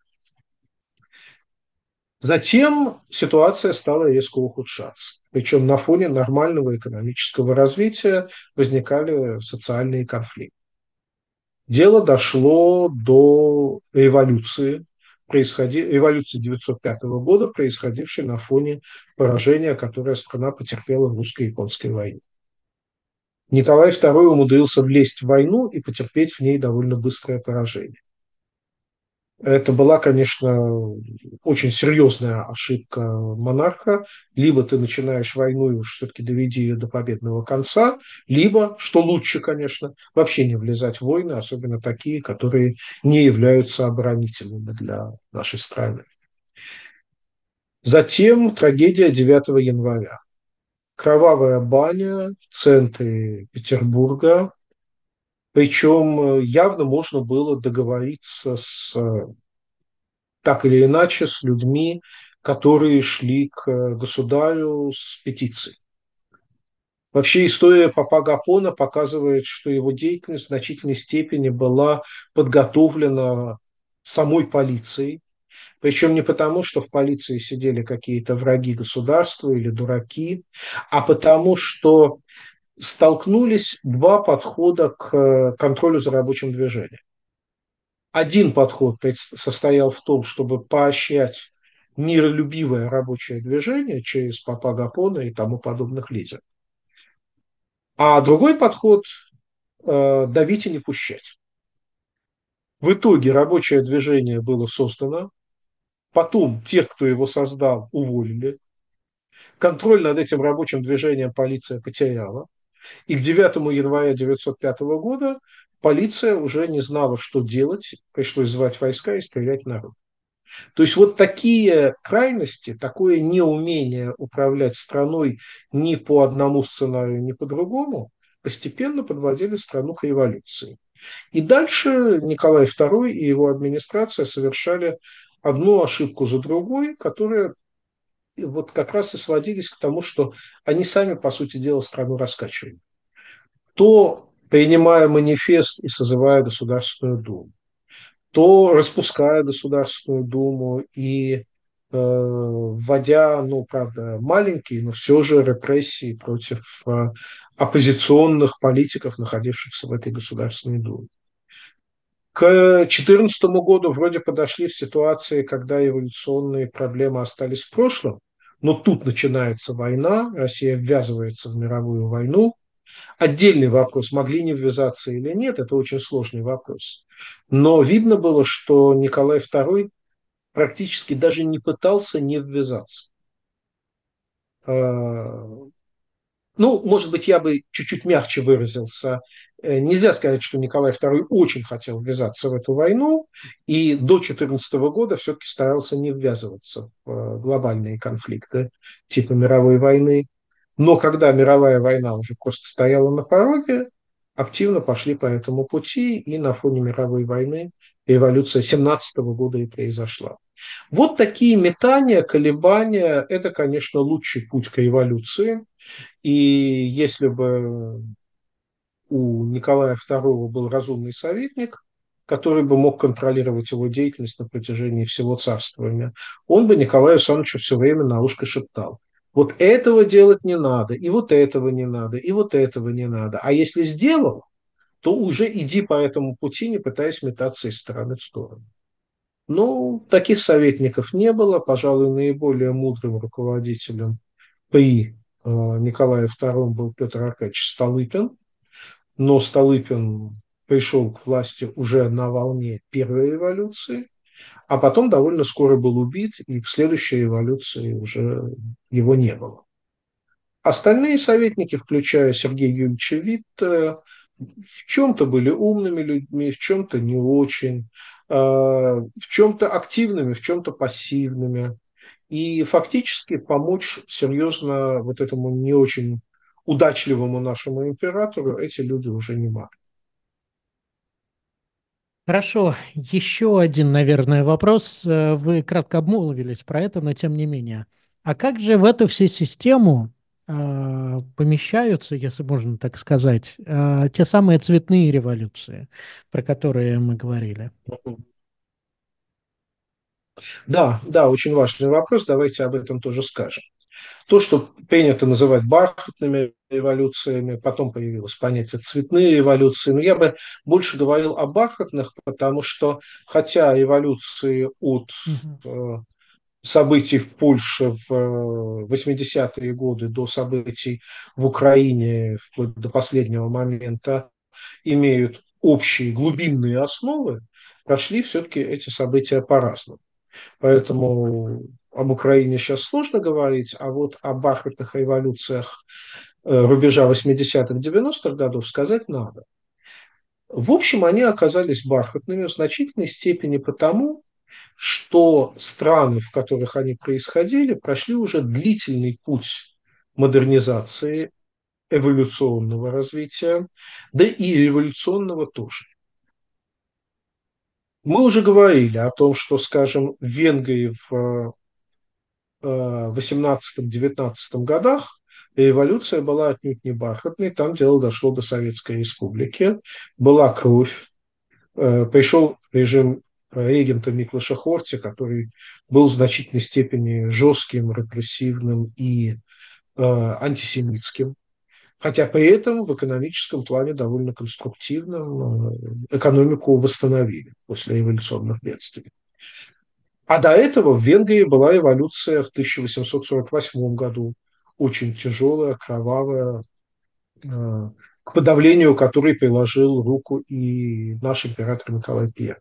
Затем ситуация стала резко ухудшаться. Причем на фоне нормального экономического развития возникали социальные конфликты. Дело дошло до революции, происходи... революции девятьсот пятого года, происходившей на фоне поражения, которое страна потерпела в русско-японской войне. Николай второй умудрился влезть в войну и потерпеть в ней довольно быстрое поражение. Это была, конечно, очень серьезная ошибка монарха. Либо ты начинаешь войну и уж все-таки доведи ее до победного конца, либо, что лучше, конечно, вообще не влезать в войны, особенно такие, которые не являются оборонительными для нашей страны. Затем трагедия девятого января. Кровавая баня в центре Петербурга. Причем явно можно было договориться с, так или иначе, с людьми, которые шли к государю с петицией. Вообще история папа Гапона показывает, что его деятельность в значительной степени была подготовлена самой полицией. Причем не потому, что в полиции сидели какие-то враги государства или дураки, а потому, что столкнулись два подхода к контролю за рабочим движением. Один подход состоял в том, чтобы поощрять миролюбивое рабочее движение через папа Гапона и тому подобных лидеров. А другой подход э, – давить и не пущать. В итоге рабочее движение было создано, потом тех, кто его создал, уволили, контроль над этим рабочим движением полиция потеряла, и к девятому января тысяча девятьсот пятого года полиция уже не знала, что делать, пришлось звать войска и стрелять в народ. То есть вот такие крайности, такое неумение управлять страной ни по одному сценарию, ни по другому, постепенно подводили страну к революции. И дальше Николай второй и его администрация совершали одну ошибку за другой, которые вот как раз и сводились к тому, что они сами, по сути дела, страну раскачивали. То принимая манифест и созывая Государственную Думу, то распуская Государственную Думу и э, вводя, ну, правда, маленькие, но все же репрессии против оппозиционных политиков, находившихся в этой Государственной Думе. К две тысячи четырнадцатому году вроде подошли в ситуации, когда эволюционные проблемы остались в прошлом, но тут начинается война, Россия ввязывается в мировую войну. Отдельный вопрос, могли не ввязаться или нет, это очень сложный вопрос. Но видно было, что Николай второй практически даже не пытался не ввязаться. Ну, может быть, я бы чуть-чуть мягче выразился. Нельзя сказать, что Николай второй очень хотел ввязаться в эту войну, и до две тысячи четырнадцатого года все-таки старался не ввязываться в глобальные конфликты типа мировой войны. Но когда мировая война уже просто стояла на пороге, активно пошли по этому пути, и на фоне мировой войны революция семнадцатого года и произошла. Вот такие метания, колебания – это, конечно, лучший путь к эволюции. И если бы у Николая второго был разумный советник, который бы мог контролировать его деятельность на протяжении всего царствования, он бы Николаю Александровичу все время на ушко шептал: вот этого делать не надо, и вот этого не надо, и вот этого не надо. А если сделал, то уже иди по этому пути, не пытаясь метаться из стороны в сторону. Но таких советников не было. Пожалуй, наиболее мудрым руководителем при Николае втором был Петр Аркадьевич Столыпин, но Столыпин пришел к власти уже на волне первой революции, а потом довольно скоро был убит, и к следующей революции уже его не было. Остальные советники, включая Сергея Юрьевича Витте, в чем-то были умными людьми, в чем-то не очень, в чем-то активными, в чем-то пассивными. И фактически помочь серьезно вот этому не очень удачливому нашему императору эти люди уже не могли. Хорошо. Еще один, наверное, вопрос. Вы кратко обмолвились про это, но тем не менее. А как же в эту всю систему э, помещаются, если можно так сказать, э, те самые цветные революции, про которые мы говорили? Да, да, очень важный вопрос, давайте об этом тоже скажем. То, что принято называть бархатными революциями, потом появилось понятие цветные революции, но я бы больше говорил о бархатных, потому что хотя революции от э, событий в Польше в восьмидесятые годы до событий в Украине вплоть до последнего момента имеют общие глубинные основы, прошли все-таки эти события по-разному. Поэтому об Украине сейчас сложно говорить, а вот о бархатных революциях рубежа восьмидесятых-девяностых годов сказать надо. В общем, они оказались бархатными в значительной степени потому, что страны, в которых они происходили, прошли уже длительный путь модернизации, эволюционного развития, да и революционного тоже. Мы уже говорили о том, что, скажем, в Венгрии в восемнадцатом-девятнадцатом годах революция была отнюдь не бархатной, там дело дошло до Советской Республики, была кровь, пришел режим регента Миклоша Хорти, который был в значительной степени жестким, репрессивным и антисемитским. Хотя при этом в экономическом плане довольно конструктивным экономику восстановили после революционных бедствий. А до этого в Венгрии была революция в тысяча восемьсот сорок восьмом году, очень тяжелая, кровавая, к подавлению которой приложил руку и наш император Николай Первый.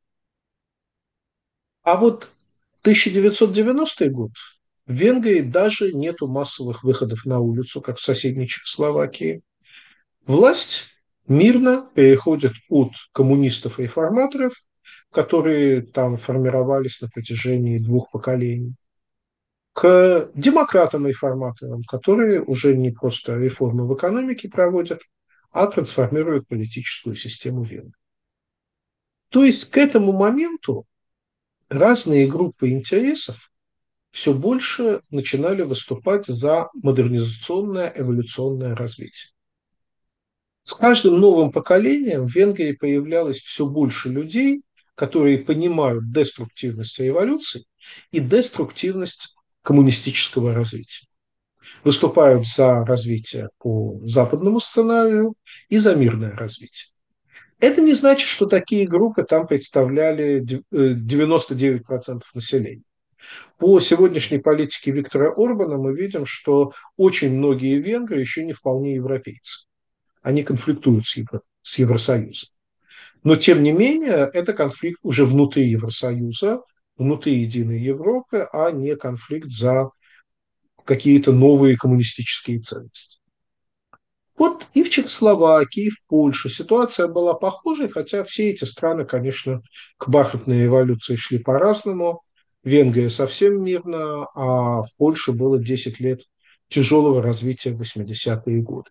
А вот тысяча девятьсот девяностый год, в Венгрии даже нету массовых выходов на улицу, как в соседней Чехословакии. Власть мирно переходит от коммунистов-реформаторов, которые там формировались на протяжении двух поколений, к демократам-реформаторам, которые уже не просто реформы в экономике проводят, а трансформируют политическую систему Венгрии. То есть к этому моменту разные группы интересов все больше начинали выступать за модернизационное эволюционное развитие. С каждым новым поколением в Венгрии появлялось все больше людей, которые понимают деструктивность революции и деструктивность коммунистического развития. Выступают за развитие по западному сценарию и за мирное развитие. Это не значит, что такие группы там представляли девяносто девять процентов населения. По сегодняшней политике Виктора Орбана мы видим, что очень многие венгры еще не вполне европейцы. Они конфликтуют с, Евро, с Евросоюзом. Но, тем не менее, это конфликт уже внутри Евросоюза, внутри единой Европы, а не конфликт за какие-то новые коммунистические ценности. Вот и в Чехословакии, и в Польше ситуация была похожей, хотя все эти страны, конечно, к бархатной революции шли по-разному. Венгрия совсем мирно, а в Польше было десять лет тяжелого развития в восьмидесятые годы.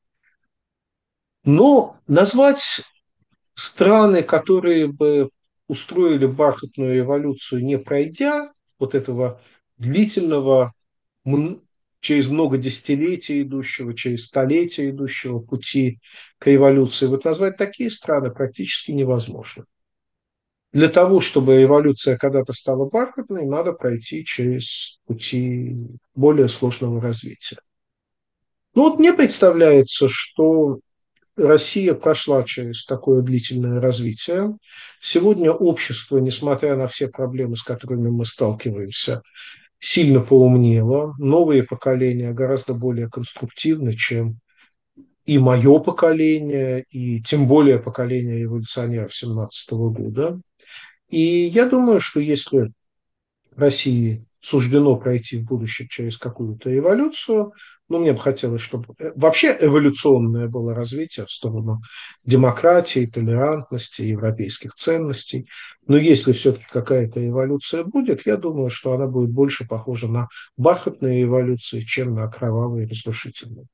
Но назвать страны, которые бы устроили бархатную революцию, не пройдя вот этого длительного, через много десятилетий идущего, через столетия идущего пути к революции, вот назвать такие страны практически невозможно. Для того, чтобы революция когда-то стала бархатной, надо пройти через пути более сложного развития. Ну вот мне представляется, что Россия прошла через такое длительное развитие. Сегодня общество, несмотря на все проблемы, с которыми мы сталкиваемся, сильно поумнело. Новые поколения гораздо более конструктивны, чем и мое поколение, и тем более поколение революционеров семнадцатого года. И я думаю, что если России суждено пройти в будущем через какую-то революцию, ну, мне бы хотелось, чтобы вообще эволюционное было развитие в сторону демократии, толерантности, европейских ценностей. Но если все-таки какая-то революция будет, я думаю, что она будет больше похожа на бархатные революции, чем на кровавые разрушительные.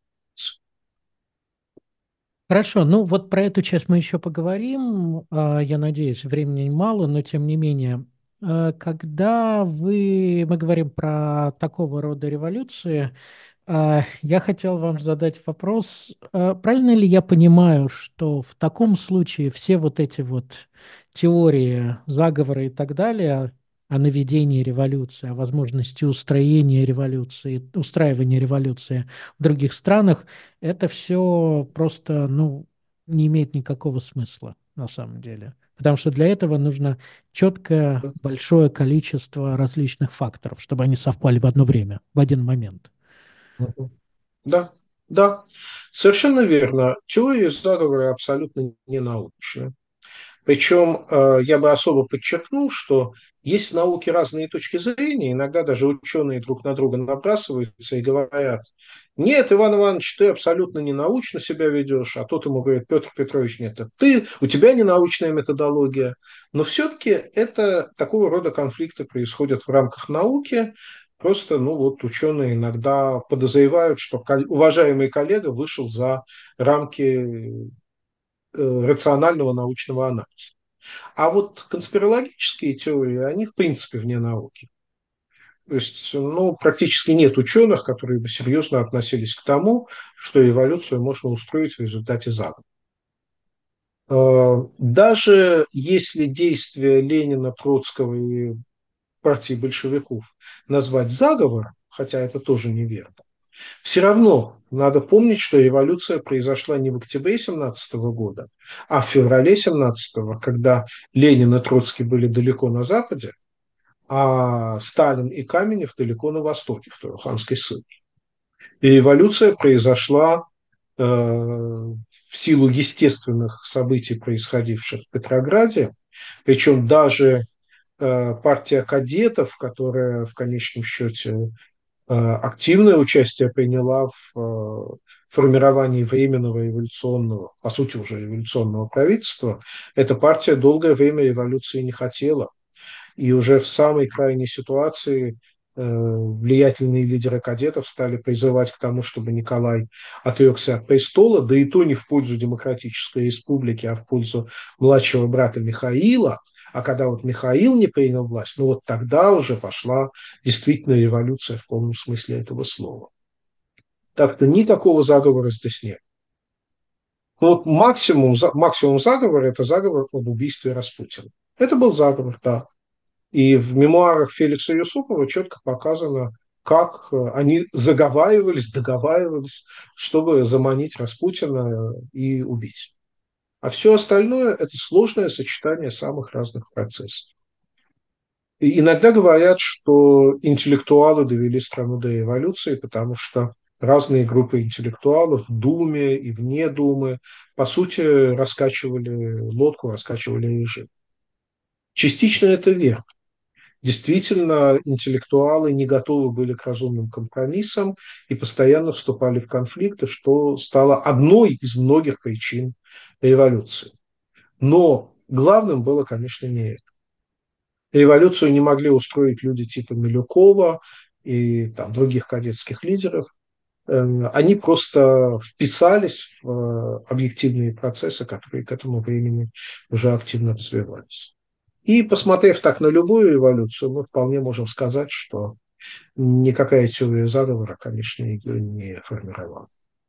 Хорошо, ну вот про эту часть мы еще поговорим. Я надеюсь, времени мало, но тем не менее. Когда вы, мы говорим про такого рода революции, я хотел вам задать вопрос, правильно ли я понимаю, что в таком случае все вот эти вот теории, заговоры и так далее о наведении революции, о возможности устроения революции, устраивания революции в других странах, это все просто, ну, не имеет никакого смысла на самом деле? Потому что для этого нужно четкое, большое количество различных факторов, чтобы они совпали в одно время, в один момент. Да, да, совершенно верно. Теория заговора абсолютно не научная. Причем я бы особо подчеркнул, что есть в науке разные точки зрения, иногда даже ученые друг на друга набрасываются и говорят: нет, Иван Иванович, ты абсолютно не научно себя ведешь, а тот ему говорит: Петр Петрович, нет, это ты, у тебя не научная методология. Но все-таки это такого рода конфликты происходят в рамках науки. Просто, ну вот, ученые иногда подозревают, что уважаемый коллега вышел за рамки рационального научного анализа. А вот конспирологические теории, они в принципе вне науки. То есть, ну, практически нет ученых, которые бы серьезно относились к тому, что эволюцию можно устроить в результате заговора. Даже если действия Ленина, Троцкого и партии большевиков назвать заговором, хотя это тоже неверно, все равно надо помнить, что революция произошла не в октябре семнадцатого года, а в феврале семнадцатого, когда Ленин и Троцкий были далеко на западе, а Сталин и Каменев далеко на востоке, в Туруханской ссылке. И революция произошла э, в силу естественных событий, происходивших в Петрограде, причем даже э, партия кадетов, которая в конечном счете активное участие приняла в формировании временного революционного, по сути уже революционного правительства, эта партия долгое время революции не хотела. И уже в самой крайней ситуации влиятельные лидеры кадетов стали призывать к тому, чтобы Николай отрекся от престола, да и то не в пользу демократической республики, а в пользу младшего брата Михаила. А когда вот Михаил не принял власть, ну вот тогда уже пошла действительно революция в полном смысле этого слова. Так-то никакого заговора здесь нет. Вот максимум, максимум заговора – это заговор об убийстве Распутина. Это был заговор, да. И в мемуарах Феликса Юсупова четко показано, как э, они заговаривались, договаривались, чтобы заманить Распутина и убить. А все остальное – это сложное сочетание самых разных процессов. И иногда говорят, что интеллектуалы довели страну до революции, потому что разные группы интеллектуалов в Думе и вне Думы, по сути, раскачивали лодку, раскачивали режим. Частично это верно. Действительно, интеллектуалы не готовы были к разумным компромиссам и постоянно вступали в конфликты, что стало одной из многих причин революции. Но главным было, конечно, не это. Революцию не могли устроить люди типа Милюкова и там, других кадетских лидеров. Они просто вписались в объективные процессы, которые к этому времени уже активно развивались. И, посмотрев так на любую революцию, мы вполне можем сказать, что никакая теория заговора, конечно, ее не формировала.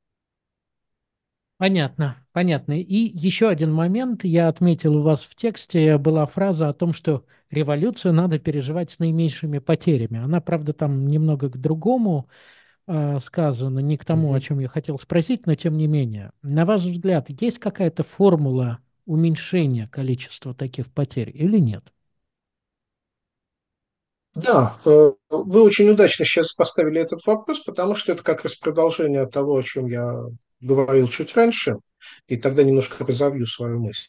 Понятно, понятно. И еще один момент. Я отметил у вас в тексте была фраза о том, что революцию надо переживать с наименьшими потерями. Она, правда, там немного к другому э, сказано, не к тому, о чем я хотел спросить, но тем не менее. На ваш взгляд, есть какая-то формула уменьшения количества таких потерь или нет? Да, э, вы очень удачно сейчас поставили этот вопрос, потому что это как раз продолжение того, о чем я говорил чуть раньше, и тогда немножко разовью свою мысль.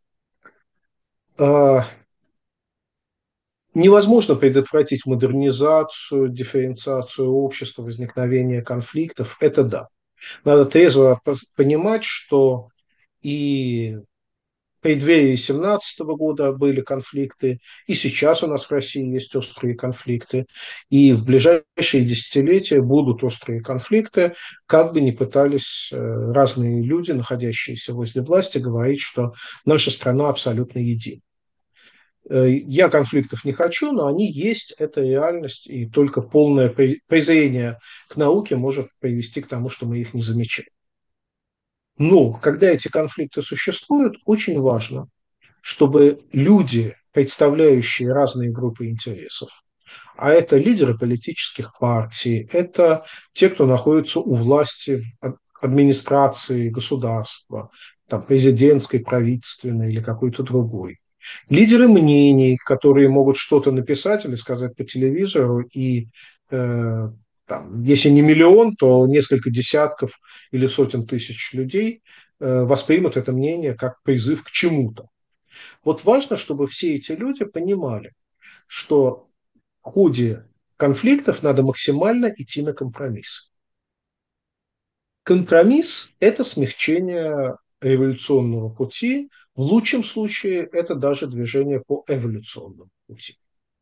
А, Невозможно предотвратить модернизацию, дифференциацию общества, возникновение конфликтов. Это да. Надо трезво понимать, что и в преддверии семнадцатого года были конфликты, и сейчас у нас в России есть острые конфликты, и в ближайшие десятилетия будут острые конфликты, как бы ни пытались разные люди, находящиеся возле власти, говорить, что наша страна абсолютно едина. Я конфликтов не хочу, но они есть, это реальность, и только полное презрение к науке может привести к тому, что мы их не замечаем. Но когда эти конфликты существуют, очень важно, чтобы люди, представляющие разные группы интересов, а это лидеры политических партий, это те, кто находится у власти администрации государства, там, президентской, правительственной или какой-то другой, лидеры мнений, которые могут что-то написать или сказать по телевизору, и э, там, если не миллион, то несколько десятков или сотен тысяч людей э, воспримут это мнение как призыв к чему-то. Вот важно, чтобы все эти люди понимали, что в ходе конфликтов надо максимально идти на компромисс. Компромисс – это смягчение революционного пути, в лучшем случае это даже движение по эволюционному пути.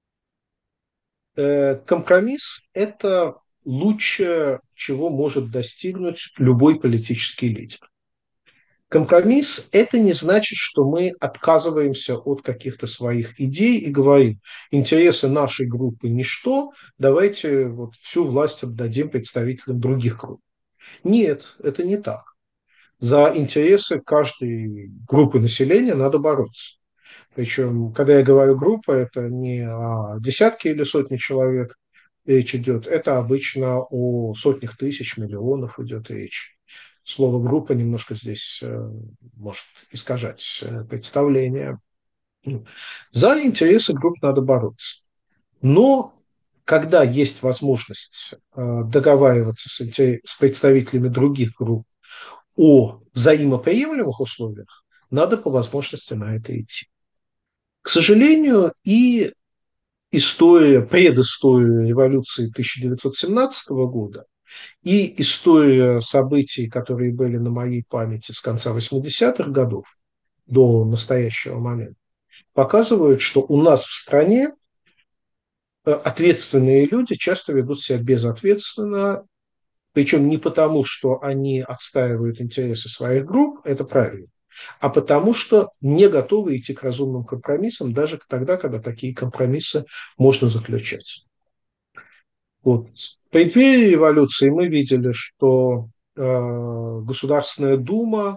Компромисс – это лучшее, чего может достигнуть любой политический лидер. Компромисс – это не значит, что мы отказываемся от каких-то своих идей и говорим, интересы нашей группы – ничто, давайте вот всю власть отдадим представителям других групп. Нет, это не так. За интересы каждой группы населения надо бороться. Причем, когда я говорю группа, это не о десятке или сотне человек речь идет, это обычно о сотнях тысяч, миллионов идет речь. Слово «группа» немножко здесь э, может искажать э, представление. За интересы групп надо бороться. Но когда есть возможность э, договариваться с, с представителями других групп о взаимоприемлемых условиях, надо по возможности на это идти. К сожалению, и история, предыстория революции тысяча девятьсот семнадцатого года, и история событий, которые были на моей памяти с конца восьмидесятых годов до настоящего момента, показывают, что у нас в стране ответственные люди часто ведут себя безответственно, причем не потому, что они отстаивают интересы своих групп, это правильно, а потому что не готовы идти к разумным компромиссам даже тогда, когда такие компромиссы можно заключать. Вот. В преддверии революции мы видели, что э, Государственная Дума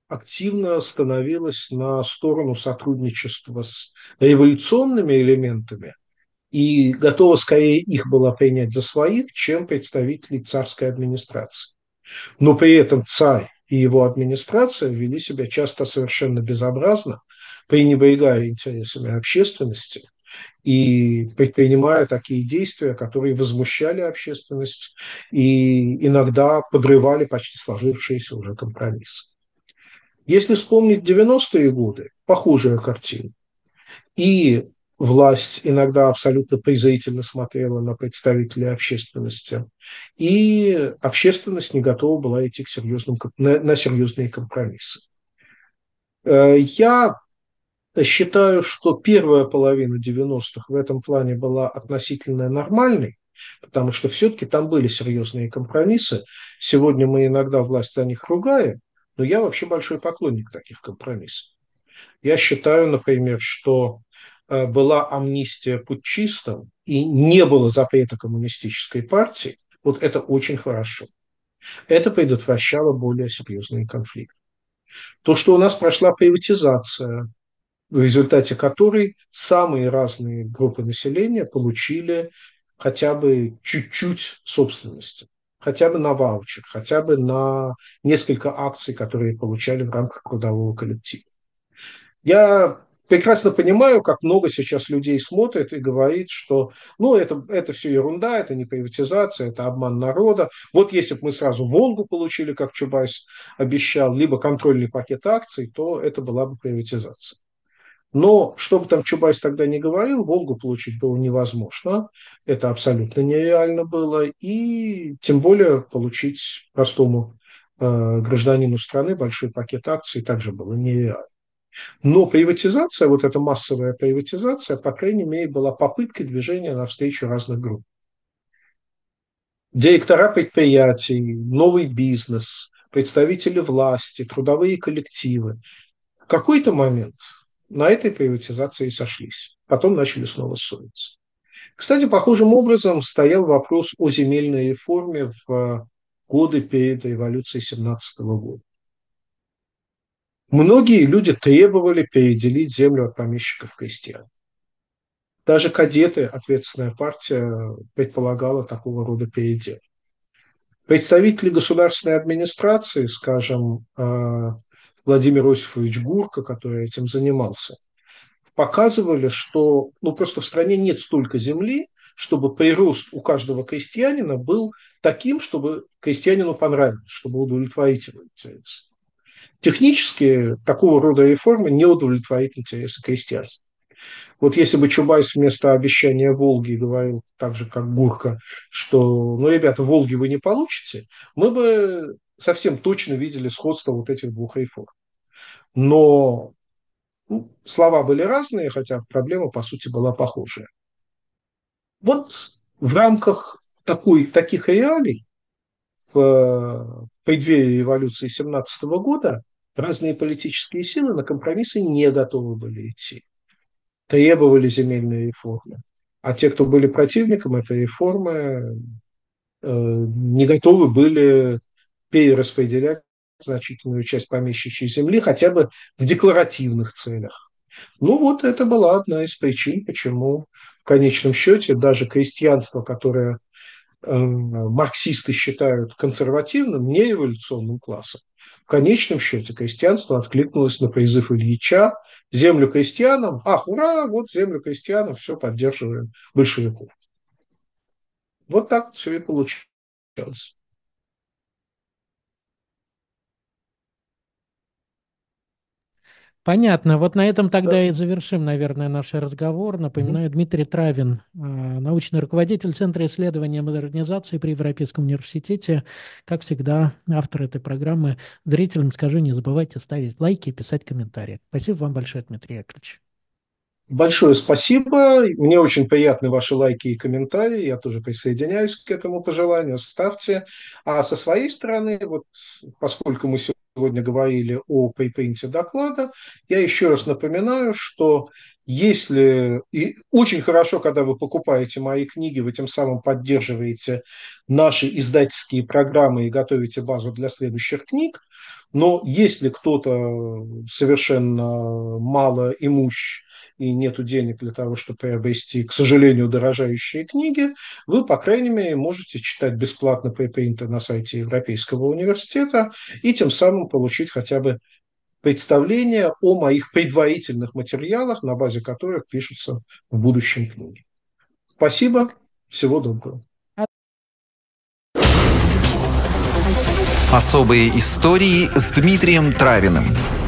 активно становилась на сторону сотрудничества с революционными элементами и готова скорее их была принять за своих, чем представителей царской администрации. Но при этом царь и его администрация вели себя часто совершенно безобразно, пренебрегая интересами общественности и предпринимая такие действия, которые возмущали общественность и иногда подрывали почти сложившиеся уже компромиссы. Если вспомнить девяностые годы, похожая картина. И власть иногда абсолютно презрительно смотрела на представителей общественности, и общественность не готова была идти к серьезным, на, на серьезные компромиссы. Я считаю, что первая половина девяностых в этом плане была относительно нормальной, потому что все-таки там были серьезные компромиссы. Сегодня мы иногда власть за них ругаем, но я вообще большой поклонник таких компромиссов. Я считаю, например, что была амнистия путчистам и не было запрета коммунистической партии, вот это очень хорошо. Это предотвращало более серьезные конфликты. То, что у нас прошла приватизация, в результате которой самые разные группы населения получили хотя бы чуть-чуть собственности, хотя бы на ваучер, хотя бы на несколько акций, которые получали в рамках трудового коллектива. Я прекрасно понимаю, как много сейчас людей смотрит и говорит, что ну, это, это все ерунда, это не приватизация, это обман народа. Вот если бы мы сразу «Волгу» получили, как Чубайс обещал, либо контрольный пакет акций, то это была бы приватизация. Но, что бы там Чубайс тогда не говорил, «Волгу» получить было невозможно. Это абсолютно нереально было. И тем более получить простому э, гражданину страны большой пакет акций также было нереально. Но приватизация, вот эта массовая приватизация, по крайней мере, была попыткой движения навстречу разных групп. Директора предприятий, новый бизнес, представители власти, трудовые коллективы. В какой-то момент на этой приватизации сошлись. Потом начали снова ссориться. Кстати, похожим образом стоял вопрос о земельной реформе в годы перед революцией семнадцатого года. Многие люди требовали переделить землю от помещиков к крестьянам. Даже кадеты, ответственная партия, предполагала такого рода передел. Представители государственной администрации, скажем, Владимир Иосифович Гурко, который этим занимался, показывали, что ну, просто в стране нет столько земли, чтобы прирост у каждого крестьянина был таким, чтобы крестьянину понравилось, чтобы удовлетворить его интерес. Технически такого рода реформы не удовлетворит интересы крестьянства. Вот если бы Чубайс вместо обещания Волги говорил так же, как Гурко, что, ну, ребята, Волги вы не получите, мы бы совсем точно видели сходство вот этих двух реформ. Но ну, слова были разные, хотя проблема, по сути, была похожая. Вот в рамках такой, таких реалий в преддверии революции семнадцатого года разные политические силы на компромиссы не готовы были идти. Требовали земельной реформы. А те, кто были противником этой реформы, э, не готовы были перераспределять значительную часть помещичьей земли хотя бы в декларативных целях. Ну вот это была одна из причин, почему в конечном счете даже крестьянство, которое э, марксисты считают консервативным, не революционным классом, в конечном счете крестьянство откликнулось на призыв Ильича: землю крестьянам, ах, ура, вот землю крестьянам, все, поддерживаем большевиков. Вот так все и получилось. Понятно. Вот на этом тогда и завершим, наверное, наш разговор. Напоминаю, mm-hmm. Дмитрий Травин, научный руководитель Центра исследования модернизации при Европейском университете. Как всегда, автор этой программы. Зрителям скажу, не забывайте ставить лайки и писать комментарии. Спасибо вам большое, Дмитрий Яковлевич. Большое спасибо. Мне очень приятны ваши лайки и комментарии. Я тоже присоединяюсь к этому пожеланию. Ставьте. А со своей стороны, вот, поскольку мы сегодня говорили о припринте доклада, я еще раз напоминаю, что Если и очень хорошо, когда вы покупаете мои книги, вы тем самым поддерживаете наши издательские программы и готовите базу для следующих книг. Но если кто-то совершенно мало имущ и нету денег для того, чтобы приобрести, к сожалению, дорожающие книги, вы, по крайней мере, можете читать бесплатно препринты на сайте Европейского университета и тем самым получить хотя бы представление о моих предварительных материалах, на базе которых пишутся в будущем книги. Спасибо, всего доброго. Особые истории с Дмитрием Травиным.